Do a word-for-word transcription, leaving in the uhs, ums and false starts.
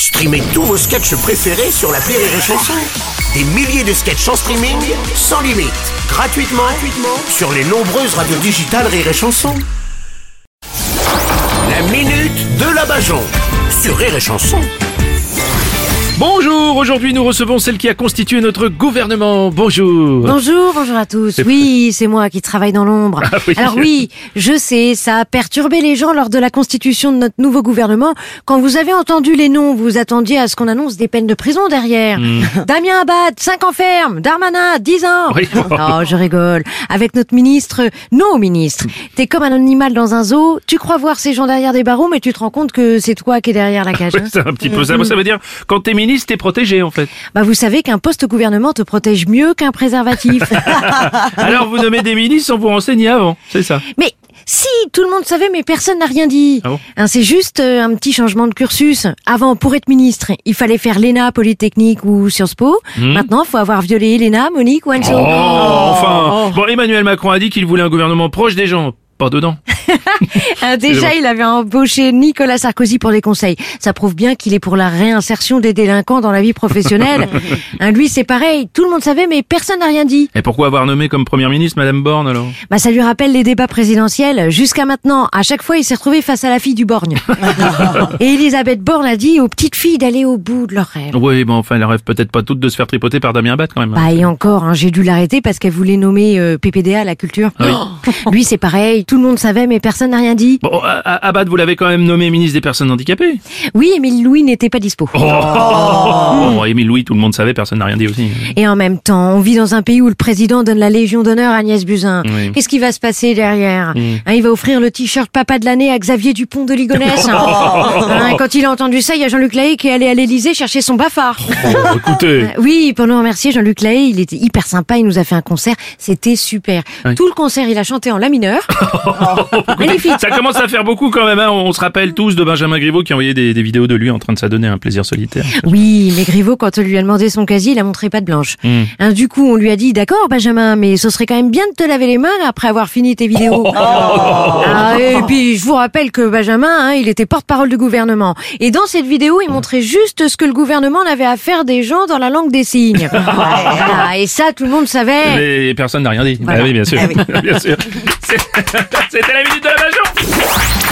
Streamez tous vos sketchs préférés sur l'appli Rire et Chanson. Des milliers de sketchs en streaming, sans limite, gratuitement, gratuitement sur les nombreuses radios digitales Rire et Chanson. La minute de la Bajon sur Rire et Chanson. Bonjour, aujourd'hui nous recevons celle qui a constitué notre gouvernement. Bonjour. Bonjour, bonjour à tous. Oui, c'est moi qui travaille dans l'ombre. Ah oui. Alors oui, je sais, ça a perturbé les gens lors de la constitution de notre nouveau gouvernement. Quand vous avez entendu les noms, vous attendiez à ce qu'on annonce des peines de prison derrière. Mm. Damien Abad, cinq ans ferme. Darmanin, dix ans. Oui. Oh, je rigole. Avec notre ministre, nos ministres. T'es comme un animal dans un zoo, tu crois voir ces gens derrière des barreaux, mais tu te rends compte que c'est toi qui es derrière la cage. Ouais, hein. c'est un petit peu ça. Moi, ça veut dire, quand t'es ministre, t'es protégé en fait. Bah vous savez qu'un poste gouvernement te protège mieux qu'un préservatif. Alors vous nommez des ministres sans vous renseigner avant, c'est ça. Mais si, tout le monde savait, mais personne n'a rien dit. Ah bon Hein, c'est juste euh, un petit changement de cursus. Avant, pour être ministre, il fallait faire l'E N A, Polytechnique ou Sciences Po. Hmm. Maintenant, il faut avoir violé l'E N A, Monique ou Anso. Oh, enfin. Bon, Emmanuel Macron a dit qu'il voulait un gouvernement proche des gens. Pas dedans. Hein, déjà, il avait embauché Nicolas Sarkozy pour des conseils. Ça prouve bien qu'il est pour la réinsertion des délinquants dans la vie professionnelle. Hein, lui, c'est pareil. Tout le monde savait, mais personne n'a rien dit. Et pourquoi avoir nommé comme première ministre Madame Borne alors? Bah, ça lui rappelle les débats présidentiels. Jusqu'à maintenant, à chaque fois, il s'est retrouvé face à la fille du Borgne. Et Elisabeth Borne a dit aux petites filles d'aller au bout de leurs rêves. Oui, bon, enfin, elles rêvent peut-être pas toutes de se faire tripoter par Damien Abad quand même. Bah, et encore, hein, j'ai dû l'arrêter parce qu'elle voulait nommer euh, P P D A à la culture. Ah oui. Oh, lui, c'est pareil. Tout le monde savait, mais personne n'a rien dit. Bon, A- A- Abad, vous l'avez quand même nommé ministre des personnes handicapées. Oui, Émile Louis n'était pas dispo. Oh, Bon, Émile Louis, tout le monde savait, personne n'a rien dit aussi. Et en même temps, on vit dans un pays où le président donne la Légion d'honneur à Agnès Buzyn. Oui. Qu'est-ce qui va se passer derrière? Mm. Hein, il va offrir le t-shirt papa de l'année à Xavier Dupont de Ligonnès. Hein, quand il a entendu ça, il y a Jean-Luc Lahaye qui est allé à l'Élysée chercher son bafard. Oh, écoutez. Euh, Oui, pour nous remercier, Jean-Luc Lahaye, il était hyper sympa, il nous a fait un concert, c'était super. Oui. Tout le concert, il a chanté en la mineur. Magnifique. Ça commence à faire beaucoup quand même, hein. On se rappelle tous de Benjamin Griveaux qui envoyait des, des vidéos de lui en train de s'adonner à un plaisir solitaire. Oui, mais Griveaux, quand on lui a demandé son casier, il a montré pas de blanche. Mm. Hein, du coup, on lui a dit, d'accord, Benjamin, mais ce serait quand même bien de te laver les mains après avoir fini tes vidéos. Ah, et puis, je vous rappelle que Benjamin, hein, il était porte-parole du gouvernement. Et dans cette vidéo, il montrait juste ce que le gouvernement avait à faire des gens dans la langue des signes. Voilà, et ça, tout le monde savait. Mais personne n'a rien dit. Voilà. Ah oui, bien sûr. Ah oui. Bien sûr. C'est- C'était la minute de la Bajon.